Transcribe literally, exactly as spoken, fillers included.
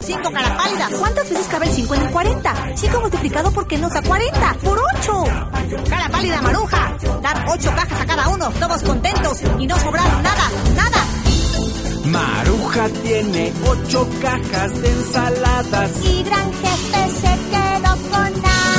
cinco, cara pálida. ¿Cuántas veces cabe el cinco en el cuarenta? cinco multiplicado por qué nos da cuarenta. ¡Por ocho! Cara pálida, Maruja. Dar ocho cajas a cada uno, todos contentos y no sobraron nada, nada. Maruja tiene ocho cajas de ensaladas y Gran Jefe se quedó con nada.